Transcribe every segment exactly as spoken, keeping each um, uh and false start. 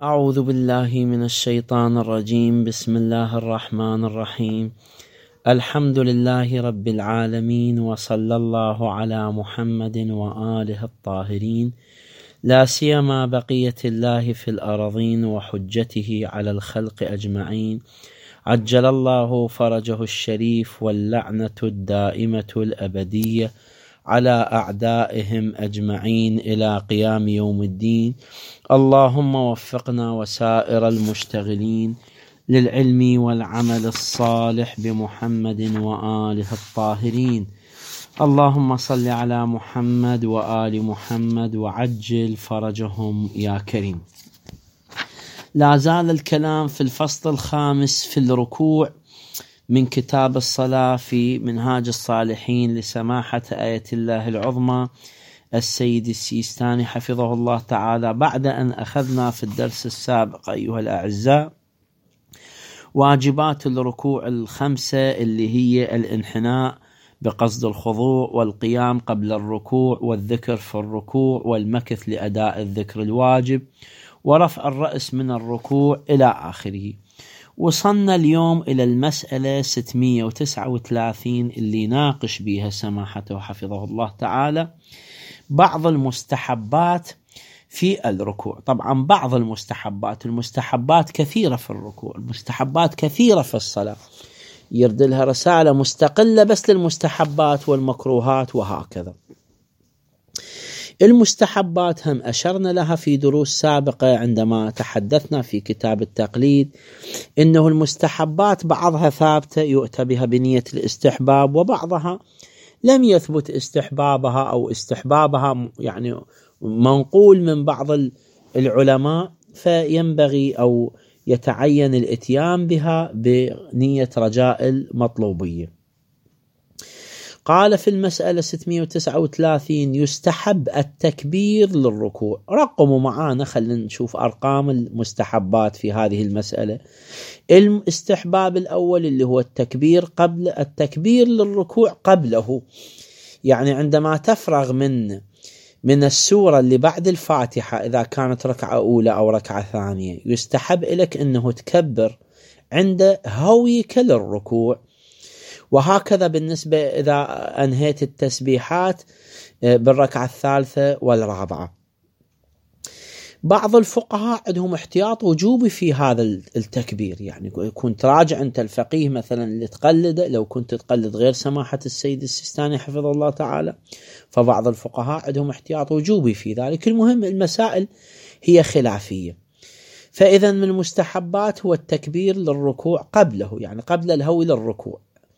أعوذ بالله من الشيطان الرجيم. بسم الله الرحمن الرحيم. الحمد لله رب العالمين، وصلى الله على محمد وآله الطاهرين، لا سيما بقية الله في الأرضين وحجته على الخلق أجمعين، عجل الله فرجه الشريف، واللعنة الدائمة الأبدية على أعدائهم أجمعين إلى قيام يوم الدين. اللهم وفقنا وسائر المشتغلين للعلم والعمل الصالح بمحمد وآله الطاهرين. اللهم صل على محمد وآل محمد وعجل فرجهم يا كريم. لا زال الكلام في الفصل الخامس في الركوع من كتاب الصلاة في منهاج الصالحين لسماحة آية الله العظمى السيد السيستاني حفظه الله تعالى، بعد أن أخذنا في الدرس السابق أيها الأعزاء واجبات الركوع الخمسة، اللي هي الانحناء بقصد الخضوع، والقيام قبل الركوع، والذكر في الركوع، والمكث لأداء الذكر الواجب، ورفع الرأس من الركوع إلى آخره. وصلنا اليوم إلى المسألة ستمئة وتسعة وثلاثين اللي ناقش بها سماحته حفظه الله تعالى بعض المستحبات في الركوع. طبعا بعض المستحبات المستحبات كثيرة في الركوع، المستحبات كثيرة في الصلاة، يرد لها رسالة مستقلة بس للمستحبات والمكروهات وهكذا. المستحبات هم أشرنا لها في دروس سابقة عندما تحدثنا في كتاب التقليد، إنه المستحبات بعضها ثابتة يؤتى بها بنية الاستحباب، وبعضها لم يثبت استحبابها أو استحبابها يعني منقول من بعض العلماء، فينبغي أو يتعين الاتيان بها بنية رجاء المطلوبية. قال في المسألة ستمئة وتسعة وثلاثين يستحب التكبير للركوع. رقموا معانا، خلينا نشوف أرقام المستحبات في هذه المسألة. الاستحباب الأول اللي هو التكبير قبل التكبير للركوع قبله، يعني عندما تفرغ من من السورة اللي بعد الفاتحة إذا كانت ركعة أولى أو ركعة ثانية، يستحب لك أنه تكبر عند هويك للركوع، وهكذا بالنسبة إذا أنهيت التسبيحات بالركعة الثالثة والرابعة. بعض الفقهاء عندهم احتياط وجوبي في هذا التكبير، يعني كنت راجع أنت الفقيه مثلا اللي تقلده، لو كنت تقلد غير سماحة السيد السيستاني حفظه الله تعالى، فبعض الفقهاء عندهم احتياط وجوبي في ذلك. المهم المسائل هي خلافية. فإذا من المستحبات هو التكبير للركوع قبله، يعني قبل الهوي للركوع.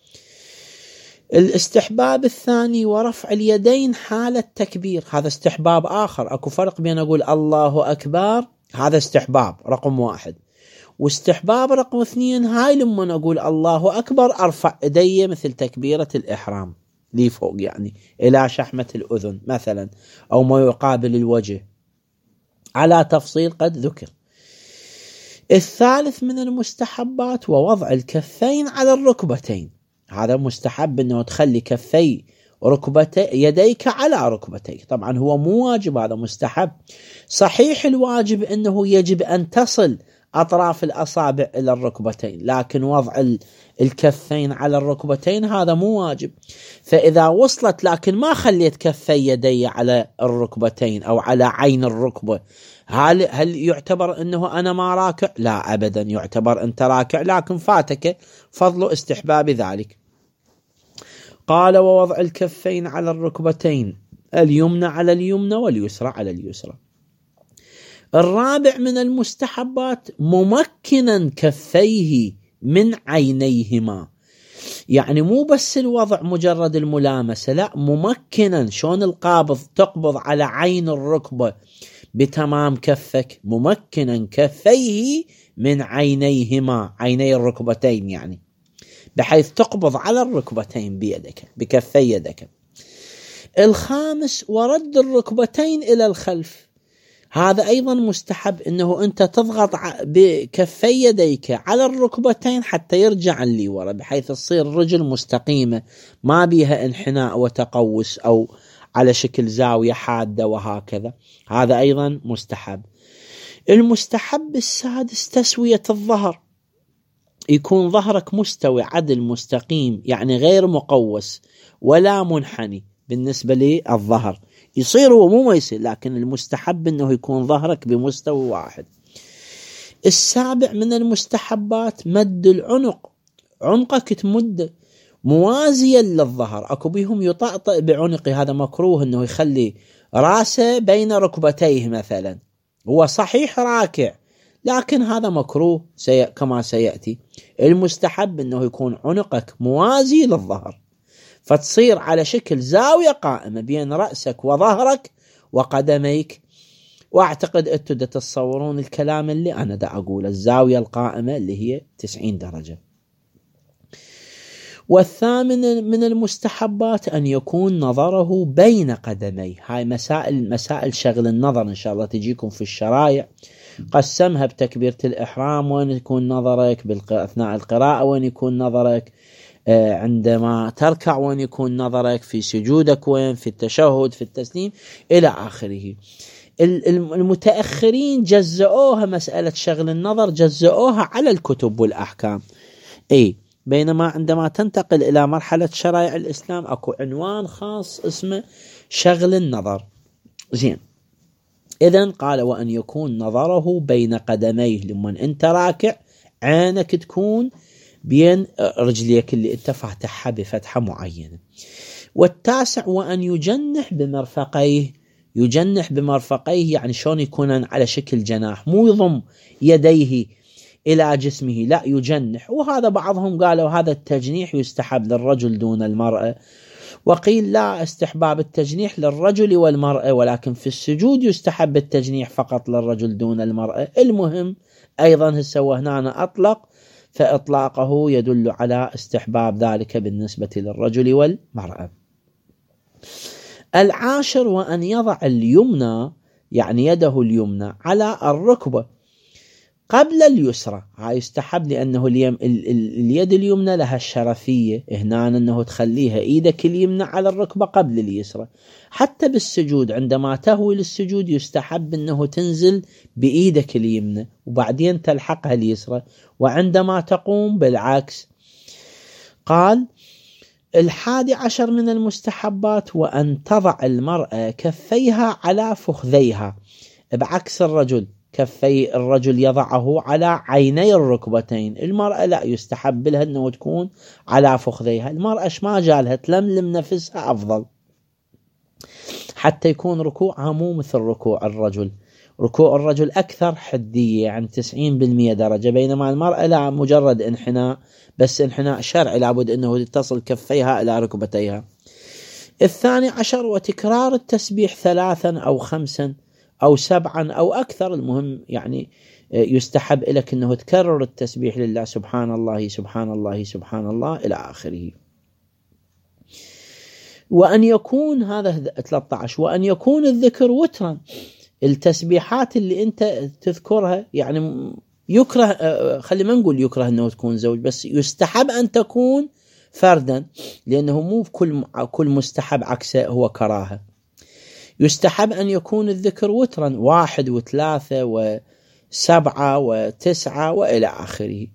الاستحباب الثاني ورفع اليدين حال التكبير، هذا استحباب آخر. أكو فرق بين أقول الله أكبر، هذا استحباب رقم واحد، واستحباب رقم اثنين هاي لما أقول الله أكبر أرفع يدي مثل تكبيرة الإحرام لي فوق، يعني إلى شحمة الأذن مثلا، أو ما يقابل الوجه، على تفصيل قد ذكر. الثالث من المستحبات ووضع الكفين على الركبتين، هذا مستحب أنه تخلي كفي ركبتي يديك على ركبتيك. طبعا هو مو واجب، هذا مستحب. صحيح الواجب أنه يجب أن تصل أطراف الأصابع إلى الركبتين، لكن وضع الكفين على الركبتين هذا مو واجب. فإذا وصلت لكن ما خليت كفي يدي على الركبتين أو على عين الركبة، هل هل يعتبر أنه أنا ما راكع؟ لا أبدا، يعتبر أنت راكع، لكن فاتك فضل استحباب ذلك. قال ووضع الكفين على الركبتين، اليمنى على اليمنى واليسرى على اليسرى. الرابع من المستحبات ممكنا كفيه من عينيهما، يعني مو بس الوضع مجرد الملامسة، لا، ممكنا. شون القابض تقبض على عين الركبة بتمام كفك، ممكنا كفيه من عينيهما، عيني الركبتين يعني، بحيث تقبض على الركبتين بيدك بكفي يدك. الخامس ورد الركبتين إلى الخلف، هذا أيضا مستحب، أنه أنت تضغط بكفي يديك على الركبتين حتى يرجع اللي ورا، بحيث تصير الرجل مستقيمة ما بيها انحناء وتقوس أو على شكل زاوية حادة وهكذا، هذا أيضا مستحب. المستحب السادس تسوية الظهر، يكون ظهرك مستوي عدل مستقيم، يعني غير مقوس ولا منحني بالنسبة للظهر. يصير هو مو ما يصير، لكن المستحب أنه يكون ظهرك بمستوى واحد. السابع من المستحبات مد العنق، عنقك تمد موازيا للظهر. أكو بيهم يطأطئ بعنقه، هذا مكروه، أنه يخلي راسه بين ركبتيه مثلا، هو صحيح راكع لكن هذا مكروه سي... كما سيأتي. المستحب أنه يكون عنقك موازي للظهر، فتصير على شكل زاوية قائمة بين رأسك وظهرك وقدميك. واعتقد أنتم دا تتصورون الكلام اللي أنا دا أقول، الزاوية القائمة اللي هي تسعين درجة. والثامن من المستحبات أن يكون نظره بين قدميه. هاي مسائل مسائل شغل النظر إن شاء الله تجيكم في الشرايع، قسمها بتكبيرة الإحرام، وين يكون نظرك أثناء القراءة، وين يكون نظرك عندما تركع، وين يكون نظرك في سجودك، وين في التشهد، في التسليم إلى آخره. المتأخرين جزؤوها مسألة شغل النظر، جزؤوها على الكتب والأحكام. أي بينما عندما تنتقل إلى مرحلة شرائع الإسلام أكو عنوان خاص اسمه شغل النظر. زين، إذن قال وأن يكون نظره بين قدميه، لمن أنت راكع عينك تكون بين رجليك اللي أنت فاتحها بفتحة معينة. والتاسع وأن يجنح بمرفقيه. يجنح بمرفقيه يعني شلون يكون على شكل جناح، مو يضم يديه إلى جسمه، لا يجنح. وهذا بعضهم قالوا هذا التجنيح يستحب للرجل دون المرأة، وقيل لا، استحباب التجنيح للرجل والمرأة، ولكن في السجود يستحب التجنيح فقط للرجل دون المرأة. المهم أيضا هسه هنا أطلق، فإطلاقه يدل على استحباب ذلك بالنسبة للرجل والمرأة. العاشر وأن يضع اليمنى، يعني يده اليمنى على الركبة قبل اليسرى. هاي يستحب لأنه اليم ال ال اليد اليمنى لها الشرفية هنا، أنه تخليها إيدك اليمنى على الركبة قبل اليسرى. حتى بالسجود عندما تهوي للسجود يستحب أنه تنزل بإيدك اليمنى وبعدين تلحقها اليسرى، وعندما تقوم بالعكس. قال الحادي عشر من المستحبات وأن تضع المرأة كفيها على فخذيها، بعكس الرجل. كفي الرجل يضعه على عيني الركبتين، المرأة لا، يستحب لها أنه تكون على فخذيها. المرأة ما جالها تلملم نفسها أفضل، حتى يكون ركوعها مو مثل ركوع الرجل. ركوع الرجل أكثر حدية، يعني تسعين بالمئة درجة، بينما المرأة لا، مجرد انحناء، بس انحناء شرعي، لابد أنه تصل كفيها إلى ركبتيها. الثاني عشر وتكرار التسبيح ثلاثا أو خمسا أو سبعا أو أكثر. المهم يعني يستحب لك أنه تكرر التسبيح لله، سبحان الله سبحان الله سبحان الله إلى آخره. وأن يكون هذا ثلاثة عشر وأن يكون الذكر وترا. التسبيحات اللي أنت تذكرها يعني يكره، خلي ما نقول يكره أنه تكون زوج، بس يستحب أن تكون فردا، لأنه مو كل كل مستحب عكسه هو كراهة. يستحب أن يكون الذكر وترا، واحد وثلاثة وسبعة وتسعة وإلى آخره.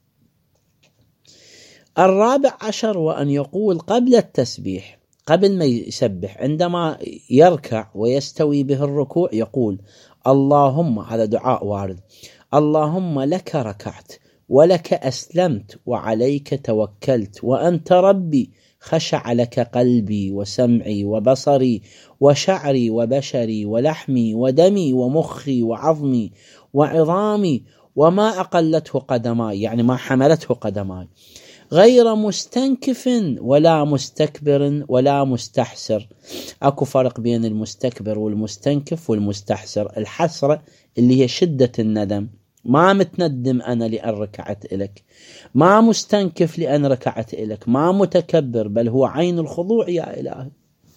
الرابع عشر وأن يقول قبل التسبيح، قبل ما يسبح، عندما يركع ويستوي به الركوع يقول اللهم، هذا دعاء وارد، اللهم لك ركعت ولك أسلمت وعليك توكلت وأنت ربي، خشع لك قلبي وسمعي وبصري وشعري وبشري ولحمي ودمي ومخي وعظمي وعظامي وما أقلته قدماي، يعني ما حملته قدماي، غير مستنكف ولا مستكبر ولا مستحسر. أكو فرق بين المستكبر والمستنكف والمستحسر. الحسرة اللي هي شدة الندم، ما متندم أنا لأن ركعت إليك، ما مستنكف لأن ركعت إليك، ما متكبر، بل هو عين الخضوع يا إلهي.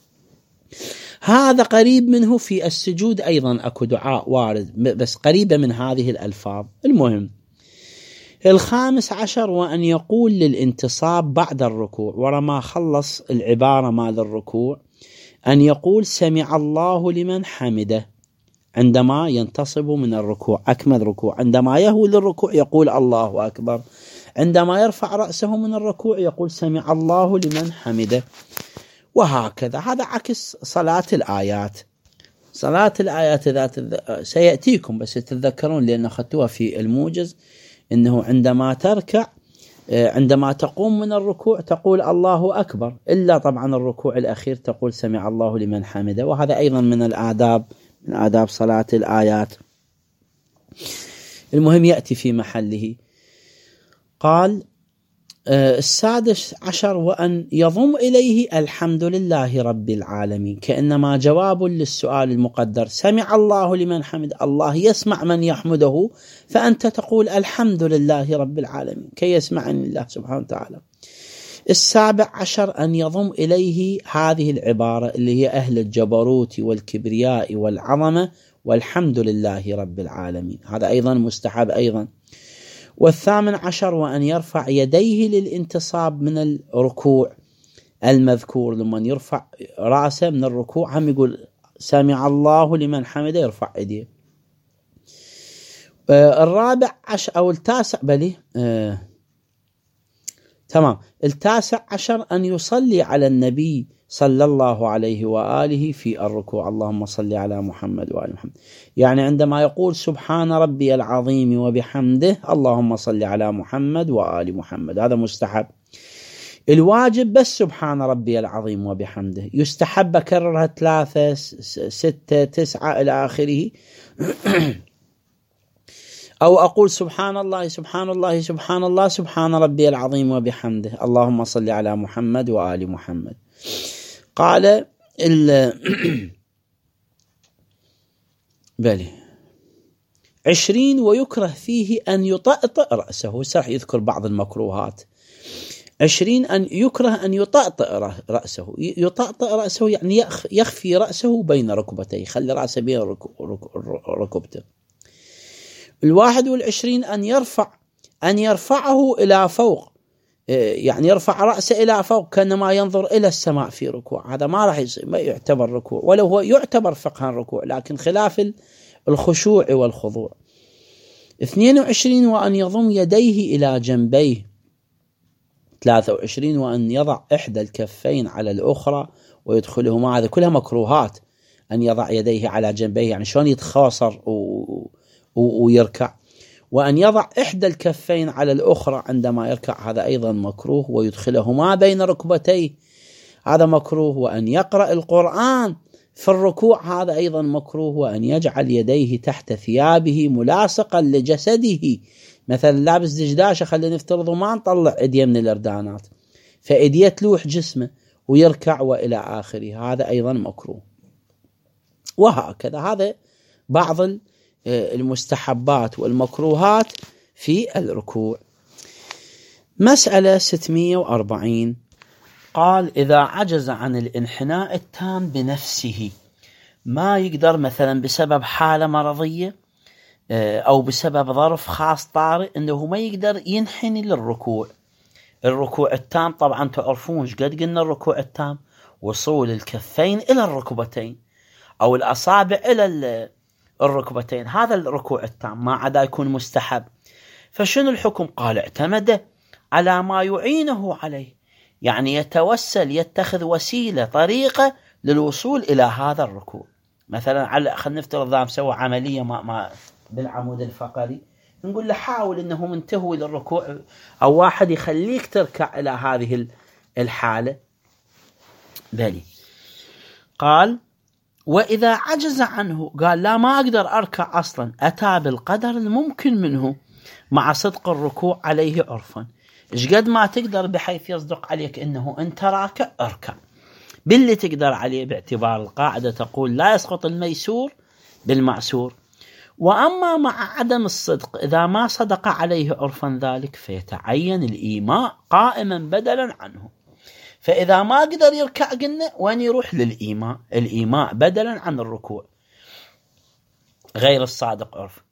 هذا قريب منه في السجود أيضا أكو دعاء وارد، بس قريبة من هذه الألفاظ. المهم الخامس عشر وأن يقول للانتصاب بعد الركوع، ورما خلص العبارة مال الركوع، أن يقول سمع الله لمن حمده، عندما ينتصب من الركوع، أكمل ركوع. عندما يهوي للركوع يقول الله أكبر. عندما يرفع رأسه من الركوع يقول سمع الله لمن حمده. وهكذا. هذا عكس صلاة الآيات. صلاة الآيات ذات سيأتيكم بس تتذكرون لأن أخذتوها في الموجز، إنه عندما تركع، عندما تقوم من الركوع تقول الله أكبر، إلا طبعا الركوع الأخير تقول سمع الله لمن حمده. وهذا أيضا من الآداب، من آداب صلاة الآيات. المهم يأتي في محله. قال السادس عشر وأن يضم إليه الحمد لله رب العالمين، كأنما جواب للسؤال المقدر سمع الله لمن حمد، الله يسمع من يحمده، فأنت تقول الحمد لله رب العالمين كي يسمعني الله سبحانه وتعالى. السابع عشر أن يضم إليه هذه العبارة اللي هي أهل الجبروت والكبرياء والعظمة والحمد لله رب العالمين، هذا أيضا مستحب أيضا. والثامن عشر وأن يرفع يديه للانتصاب من الركوع المذكور، لما يرفع رأسه من الركوع هم يقول سمع الله لمن حمده، يرفع يديه. آه الرابع عشر أو التاسع بلي آه تمام التاسع عشر أن يصلي على النبي صلى الله عليه وآله في الركوع، اللهم صل على محمد وآل محمد. يعني عندما يقول سبحان ربي العظيم وبحمده اللهم صل على محمد وآل محمد، هذا مستحب. الواجب بس سبحان ربي العظيم وبحمده، يستحب أكررها ثلاثة ستة تسعة إلى آخره أو أقول سبحان الله سبحان الله سبحان الله سبحان ربي العظيم وبحمده اللهم صل على محمد وآل محمد. قال بلي عشرين ويكره فيه أن يطأطئ رأسه، سرح يذكر بعض المكروهات. عشرين أن يكره أن يطأطئ رأسه، يطأطئ رأسه يعني يخفي رأسه بين ركبتيه، خلي رأسه بين ركبته. الواحد والعشرين أن يرفع أن يرفعه إلى فوق، يعني يرفع رأسه إلى فوق كأنما ينظر إلى السماء في ركوع، هذا ما راح ما يعتبر ركوع، ولو هو يعتبر فقها ركوع لكن خلاف الخشوع والخضوع. اثنين وعشرين وأن يضم يديه إلى جنبيه. ثلاثة وعشرين وأن يضع إحدى الكفين على الأخرى ويدخلهما، هذا كلها مكروهات. أن يضع يديه على جنبيه يعني شلون يتخاصر و... و... ويركع. وأن يضع إحدى الكفين على الأخرى عندما يركع، هذا أيضا مكروه. ويدخلهما بين ركبتيه، هذا مكروه. وأن يقرأ القرآن في الركوع، هذا أيضا مكروه. وأن يجعل يديه تحت ثيابه ملاصقا لجسده، مثلا لابس دشداشة خلينا نفترض وما نطلع إيديه من الأردانات، فإيديه تلوح جسمه ويركع وإلى آخره، هذا أيضا مكروه. وهكذا هذا بعض المستحبات والمكروهات في الركوع. مسألة ستمائة وأربعين قال إذا عجز عن الانحناء التام بنفسه، ما يقدر مثلا بسبب حالة مرضية أو بسبب ظرف خاص طارئ أنه ما يقدر ينحني للركوع. الركوع التام طبعا تعرفون قد قلنا الركوع التام وصول الكفين إلى الركبتين أو الأصابع إلى الركبتين، هذا الركوع التام، ما عدا يكون مستحب. فشنو الحكم؟ قال اعتمد على ما يعينه عليه، يعني يتوسل يتخذ وسيلة طريقة للوصول إلى هذا الركوع. مثلا على خلينا نفترض ذا مسوي عملية ما ما بالعمود الفقري، نقول له حاول انه من تهوي للركوع، او واحد يخليك تركع الى هذه الحالة. بلي قال وإذا عجز عنه، قال لا ما أقدر أركع أصلا، أتى بالقدر الممكن منه مع صدق الركوع عليه عرفا. إيش قد ما تقدر بحيث يصدق عليك أنه أنت راكع، أركع باللي تقدر عليه، باعتبار القاعدة تقول لا يسقط الميسور بالمعسور. وأما مع عدم الصدق، إذا ما صدق عليه عرفا ذلك فيتعين الإيماء قائما بدلا عنه. فإذا ما قدر يركع قلنا وين يروح للإيماء، الإيماء بدلا عن الركوع غير الصادق عرف،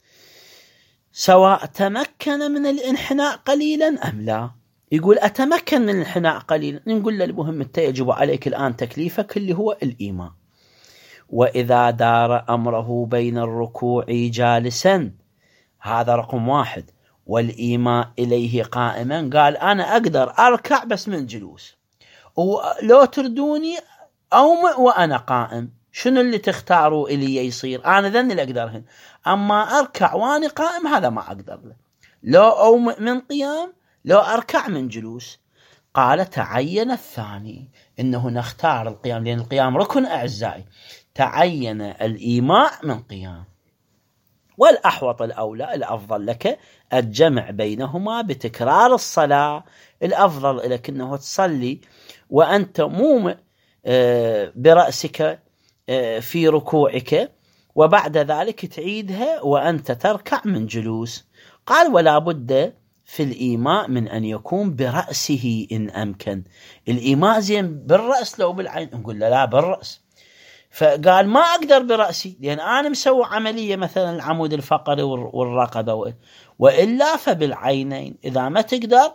سواء تمكن من الانحناء قليلا أم لا. يقول أتمكن من الانحناء قليلا، نقول له المهم أنت يجب عليك الآن تكليفك اللي هو الإيماء. وإذا دار أمره بين الركوع جالسا، هذا رقم واحد، والإيماء إليه قائما، قال أنا أقدر أركع بس من جلوس، ولو تردوني أومئ وأنا قائم، شنو اللي تختاروا إلي يصير؟ أنا ذني اللي أقدرهن، أما أركع وأنا قائم هذا ما أقدر له، لو أومئ من قيام لو أركع من جلوس. قال تعين الثاني، إنه نختار القيام، لأن القيام ركن أعزائي، تعين الإيماء من قيام. والأحوط الأولى الأفضل لك الجمع بينهما بتكرار الصلاة، الأفضل لك أنه تصلي وأنت مومئ برأسك في ركوعك، وبعد ذلك تعيدها وأنت تركع من جلوس. قال ولا بد في الإيماء من أن يكون برأسه إن أمكن. الإيماء زين بالرأس لو بالعين؟ نقول لا, لا بالرأس. فقال ما أقدر برأسي لأن أنا مسوي عملية مثلا العمود الفقري والرقبة، وإلا فبالعينين. إذا ما تقدر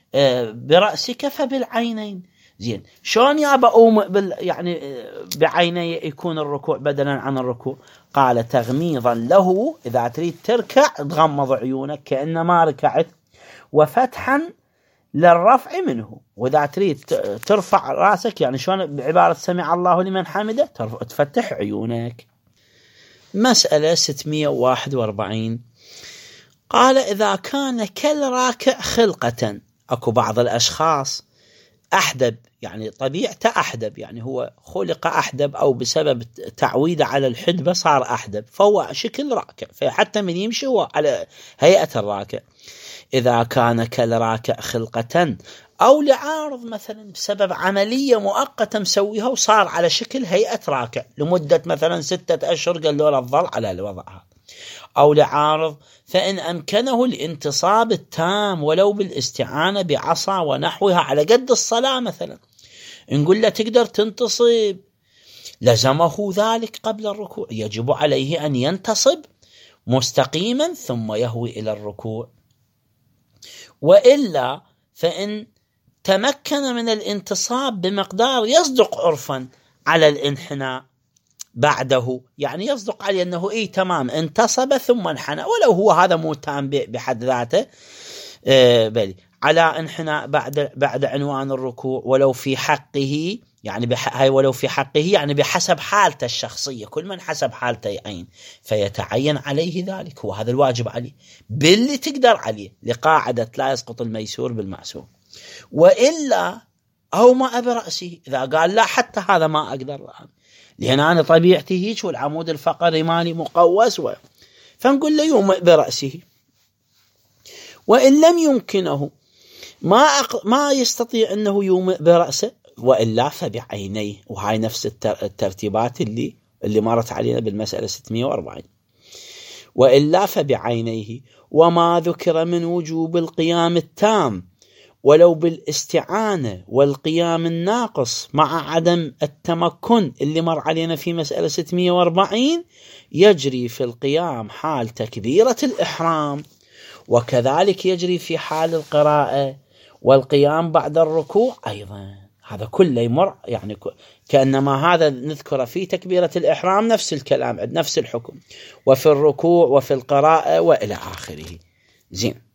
برأسك فبالعينين. زين شلون يا بأوم بال يعني بعيني يكون الركوع بدلا عن الركوع؟ قال تغميضا له، إذا تريد تركع تغمض عيونك كأنما ركعت، وفتحا للرفع منه. وإذا تريد ترفع رأسك يعني شلون بعبارة سمع الله لمن حمده تفتح عيونك. مسألة ستمائة وواحد وأربعين، قال إذا كان كالراكع خلقة، أكو بعض الأشخاص أحدب، يعني طبيعته أحدب، يعني هو خلق أحدب أو بسبب تعويده على الحدبة صار أحدب، فهو شكل راكع، فحتى من يمشي هو على هيئة الراكع. إذا كان كالراكع خلقة أو لعارض مثلا بسبب عملية مؤقتة مسويها وصار على شكل هيئة راكع لمدة مثلا ستة أشهر قال له لا تظل على الوضع هذا، أو لعارض، فإن أمكنه الانتصاب التام ولو بالاستعانة بعصا ونحوها على قد الصلاة مثلا، نقول له تقدر تنتصب، لزمه ذلك قبل الركوع، يجب عليه أن ينتصب مستقيما ثم يهوي إلى الركوع. وإلا فإن تمكن من الانتصاب بمقدار يصدق عرفا على الانحناء بعده، يعني يصدق عليه أنه إيه تمام انتصب ثم انحنى، ولو هو هذا مو تام بحد ذاته، آه بل على انحناء بعد بعد عنوان الركوع، ولو في حقه يعني بح... هاي ولو في حقه يعني بحسب حالته الشخصية، كل من حسب حالته يعين، فيتعين عليه ذلك، هو هذا الواجب عليه باللي تقدر عليه، لقاعدة لا يسقط الميسور بالمعسور. وإلا أو ما برأسه، إذا قال لا حتى هذا ما أقدر لأن أنا طبيعتي هيك والعمود الفقري مالي مقوس و... فنقول له يوم برأسه. وإن لم يمكنه ما أق... ما يستطيع أنه يوم برأسه، وإلا فبعينيه، وهاي نفس الترتيبات اللي اللي مرت علينا بالمسألة ستمائة وأربعين. وإلا فبعينيه، وما ذكر من وجوب القيام التام ولو بالاستعانة والقيام الناقص مع عدم التمكن اللي مر علينا في مسألة ستمائة وأربعين، يجري في القيام حال تكبيرة الإحرام، وكذلك يجري في حال القراءة والقيام بعد الركوع أيضا. هذا كله يمر يعني كأنما هذا نذكر في تكبيرة الإحرام نفس الكلام، نفس الحكم، وفي الركوع وفي القراءة وإلى آخره. زين.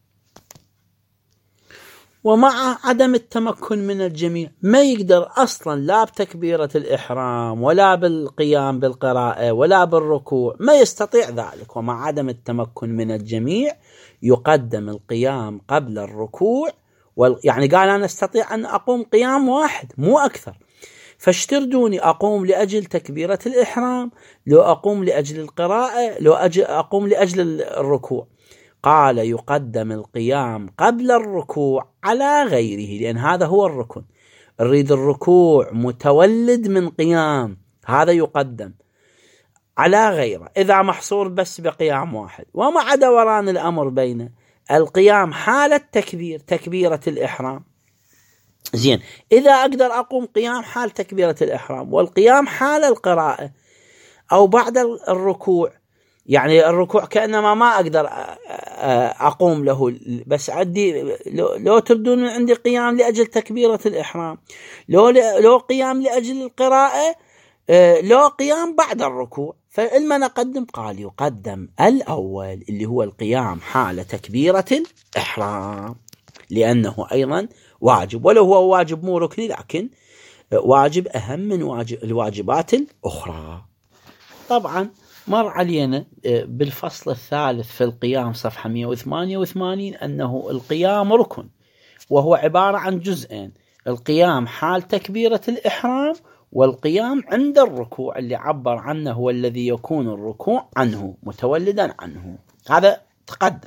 ومع عدم التمكن من الجميع، ما يقدر أصلا لا بتكبيرة الإحرام ولا بالقيام بالقراءة ولا بالركوع، ما يستطيع ذلك. ومع عدم التمكن من الجميع يقدم القيام قبل الركوع، يعني قال أنا أستطيع أن أقوم قيام واحد مو أكثر، فاشتردوني أقوم لأجل تكبيرة الإحرام، لو أقوم لأجل القراءة، لو أقوم لأجل الركوع. قال يقدم القيام قبل الركوع على غيره، لأن هذا هو الركن. نريد الركوع متولد من قيام، هذا يقدم على غيره إذا محصور بس بقيام واحد. ومع دوران الأمر بين القيام حالة تكبير تكبيرة الإحرام، زين إذا أقدر أقوم قيام حال تكبيرة الإحرام والقيام حال القراءة أو بعد الركوع، يعني الركوع كأنما ما أقدر أقوم له، بس عندي لو تردون من عندي قيام لأجل تكبيرة الإحرام، لو لو قيام لأجل القراءة آه لو قيام بعد الركوع، فإلما نقدم؟ قال يقدم الأول اللي هو القيام حال تكبيرة الإحرام، لأنه أيضا واجب، ولو هو واجب مو ركني لكن واجب أهم من واجب الواجبات الأخرى. طبعا مر علينا بالفصل الثالث في القيام صفحة مئة وثمانية وثمانين أنه القيام ركن، وهو عبارة عن جزئين: القيام حال تكبيرة الإحرام، والقيام عند الركوع اللي عبر عنه هو الذي يكون الركوع عنه متولدا عنه. هذا تقدم.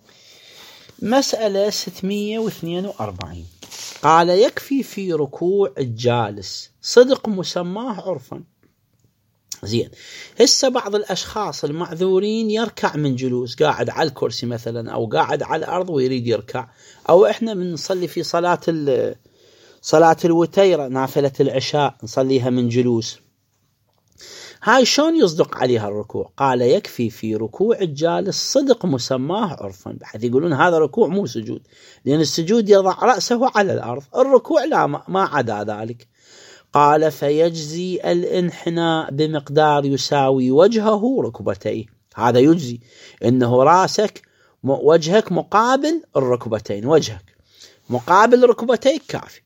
مسألة ستمئة واثنين وأربعين قال يكفي في ركوع الجالس صدق مسماه عرفا. زين، هسه بعض الأشخاص المعذورين يركع من جلوس، قاعد على الكرسي مثلا أو قاعد على الأرض ويريد يركع، أو إحنا بنصلي في صلاة صلاة الوتيرة نافلة العشاء نصليها من جلوس، هاي شلون يصدق عليها الركوع؟ قال يكفي في ركوع الجالس صدق مسماه عرفا، بحيث يقولون هذا ركوع مو سجود، لأن السجود يضع رأسه على الأرض، الركوع لا ما عدا ذلك. قال فيجزي الانحناء بمقدار يساوي وجهه ركبتيه، هذا يجزي إنه راسك وجهك مقابل الركبتين، وجهك مقابل ركبتيك كافي.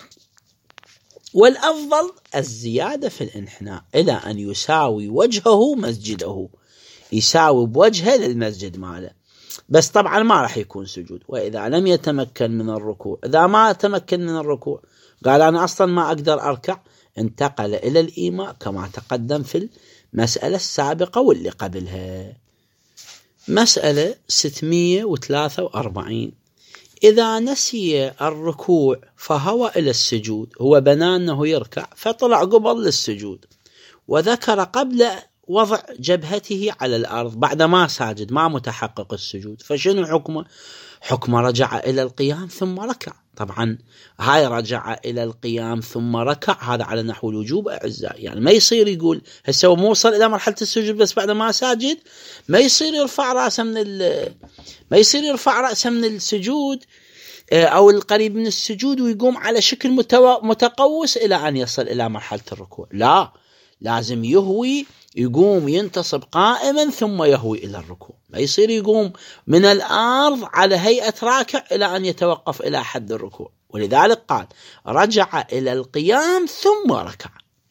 والأفضل الزيادة في الانحناء إلى أن يساوي وجهه مسجده، يساوي بوجهه للمسجد ماله، بس طبعا ما راح يكون سجود. وإذا لم يتمكن من الركوع، إذا ما تمكن من الركوع قال أنا أصلا ما أقدر أركع، انتقل إلى الإيماء كما تقدم في المسألة السابقة واللي قبلها. مسألة ستمئة وثلاثة وأربعين إذا نسي الركوع فهو إلى السجود، هو بنى أنه يركع فطلع قبل للسجود، وذكر قبل وضع جبهته على الأرض بعد ما ساجد ما متحقق السجود، فشنو حكمه؟ حكمه رجع إلى القيام ثم ركع. طبعا هاي رجع إلى القيام ثم ركع هذا على نحو الوجوب أعزائي، يعني ما يصير يقول هسه هو موصل إلى مرحلة السجود بس بعد ما ساجد ما يصير يرفع رأسه من ما يصير يرفع رأسه من السجود أو القريب من السجود ويقوم على شكل متقوس إلى أن يصل إلى مرحلة الركوع، لا، لازم يهوي، يقوم ينتصب قائما ثم يهوي إلى الركوع، ما يصير يقوم من الأرض على هيئة راكع إلى أن يتوقف إلى حد الركوع. ولذلك قال رجع إلى القيام ثم ركع.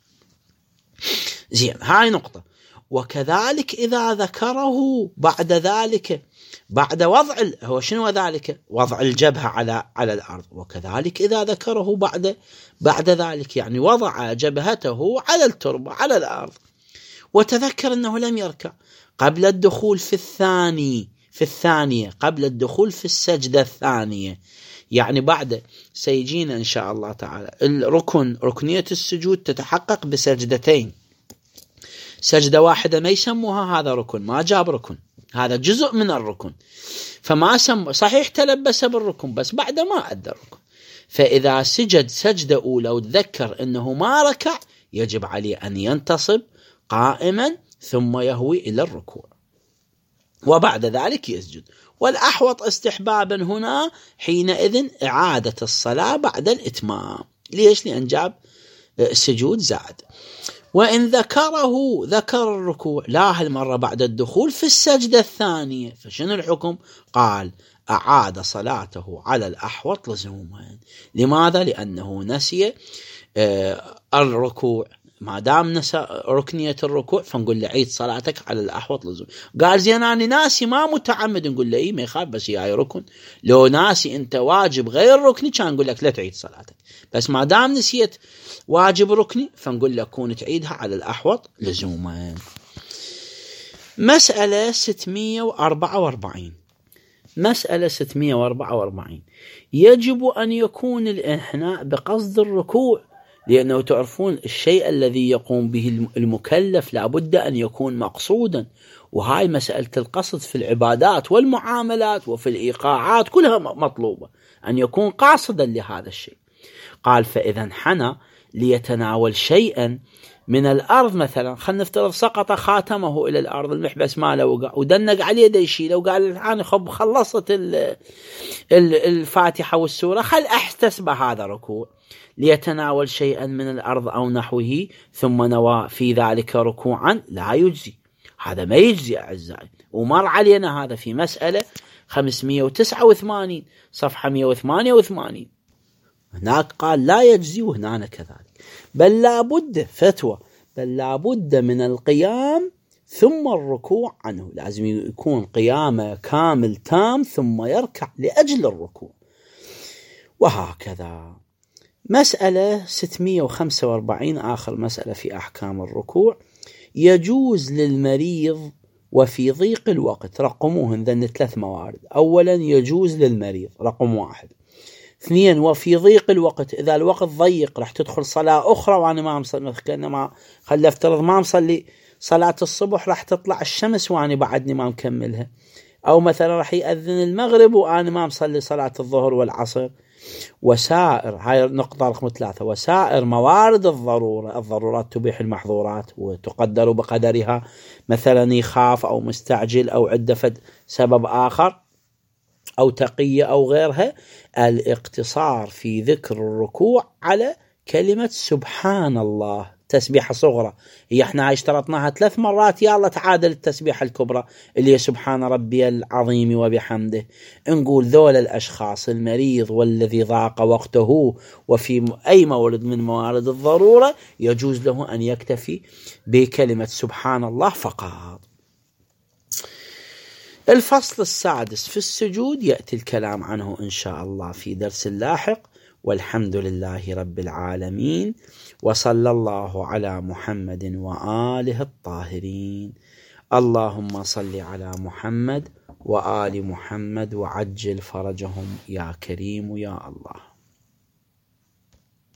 زين، هاي نقطة. وكذلك إذا ذكره بعد ذلك بعد وضع هو شنو ذلك؟ وضع الجبهة على على الأرض. وكذلك إذا ذكره بعد بعد ذلك يعني وضع جبهته على التربة على الأرض، وتذكر أنه لم يركع قبل الدخول في الثاني في الثانية قبل الدخول في السجدة الثانية، يعني بعد سيجينا إن شاء الله تعالى الركن ركنية السجود تتحقق بسجدتين، سجدة واحدة ما يسموها هذا ركن، ما جاب ركن، هذا جزء من الركن، فما سم صحيح تلبس بالركن بس بعد ما أدى الركن. فإذا سجد سجدة أولى وتذكر أنه ما ركع يجب عليه أن ينتصب قائما ثم يهوي إلى الركوع، وبعد ذلك يسجد. والأحوط استحبابا هنا حينئذ إعادة الصلاة بعد الإتمام. ليش؟ لأن جاب السجود زاد. وإن ذكره ذكر الركوع لا هالمرة بعد الدخول في السجدة الثانية، فشنو الحكم؟ قال أعاد صلاته على الأحوط لزوما. لماذا؟ لأنه نسي الركوع، ما دام نسى ركنية الركوع فنقول له عيد صلاتك على الأحوط لزوم. قال زين أنا ناسي ما متعمد، نقول له إيه ما يخاف بس هي ركن، لو ناسي أنت واجب غير ركني كان نقول لك لا تعيد صلاتك، بس ما دام نسيت واجب ركني فنقول لك كون تعيدها على الأحوط لزوما. مسألة ستمئة وأربعة وأربعين مسألة ستمئة وأربعة وأربعين يجب أن يكون الانحناء بقصد الركوع، لأنه تعرفون الشيء الذي يقوم به المكلف لابد أن يكون مقصودا، وهاي مسألة القصد في العبادات والمعاملات وفي الإيقاعات كلها مطلوبة أن يكون قاصدا لهذا الشيء. قال فإذا انحنى ليتناول شيئا من الأرض، مثلا خلنا نفترض سقط خاتمه إلى الأرض المحبس ماله وقع ودنق عليه دا يشيله وقال الآن خب خلصت الفاتحة والسورة خل أحتسب هذا ركوع، ليتناول شيئا من الأرض أو نحوه ثم نوى في ذلك ركوعا لا يجزي. هذا ما يجزي أعزائي، ومر علينا هذا في مسألة خمسمئة وتسعة وثمانين صفحة مئة وثمانية وثمانين. هناك قال لا يجزي وهنا كذلك، بل لا بد فتوى بل لا بد من القيام ثم الركوع عنه، لازم يكون قيامه كامل تام ثم يركع لأجل الركوع. وهكذا. مسألة ستمئة وخمسة وأربعين آخر مسألة في أحكام الركوع. يجوز للمريض وفي ضيق الوقت، رقموهن ذن ثلاث موارد. أولا يجوز للمريض رقم واحد. اثنين وفي ضيق الوقت، إذا الوقت ضيق راح تدخل صلاة أخرى وأنا ما مصلي، كأنما خلي افترض ما مصلي صلاة الصبح راح تطلع الشمس وأنا بعدني ما مكملها، أو مثلا راح يأذن المغرب وأنا ما مصلي صلاة الظهر والعصر. وسائر، هاي نقطة رقم ثلاثة، وسائر موارد الضرورة، الضرورات تبيح المحظورات وتقدر بقدرها، مثلا يخاف أو مستعجل أو عدة سبب آخر أو تقية أو غيرها. الاقتصار في ذكر الركوع على كلمة سبحان الله، تسبيحة صغرى هي احنا اشترطناها ثلاث مرات، يلا تعادل التسبيحة الكبرى اللي هي سبحان ربي العظيم وبحمده. نقول ذول الأشخاص، المريض والذي ضاق وقته وفي أي مورد من موارد الضرورة، يجوز له أن يكتفي بكلمة سبحان الله فقط. الفصل السادس في السجود يأتي الكلام عنه إن شاء الله في درس لاحق، والحمد لله رب العالمين، وصلى الله على محمد وآله الطاهرين. اللهم صل على محمد وآل محمد وعجل فرجهم يا كريم يا الله.